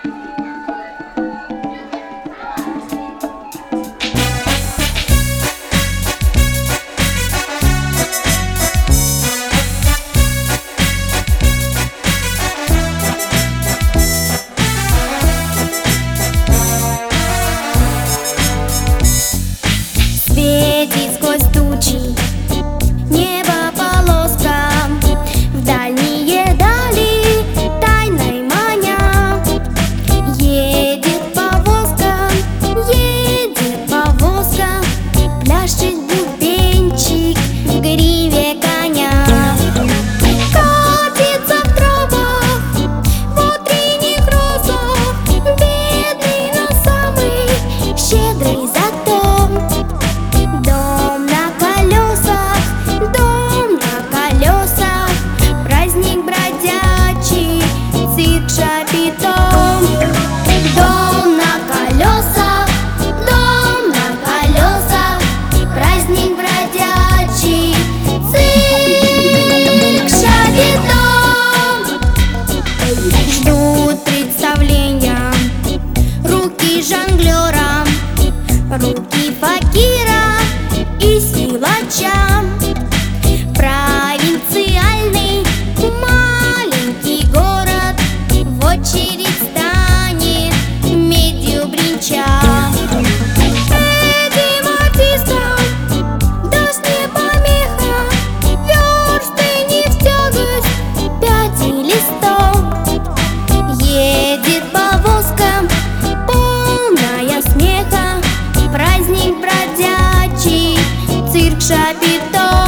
Светит сквозь тучи небо полоска, в дальние дали тайной маня. Едет повозка, пляшет бубенчик в гриве коня. Катится в травах, в утренних розах, бедный, но самый щедрый зато. Дом на колесах, праздник бродячий, цирк Шапито. Дом на колесах, праздник бродячий, цирк Шапито. Ждут представления руки жонглера, руки факира и силача. Провинциальный маленький город в очередь станет медью бренча. Этим артистам даст не помеха, версты не в тягость, 5 или 100. Едет повозка, полная смеха, праздник бродячий, цирк Шапито.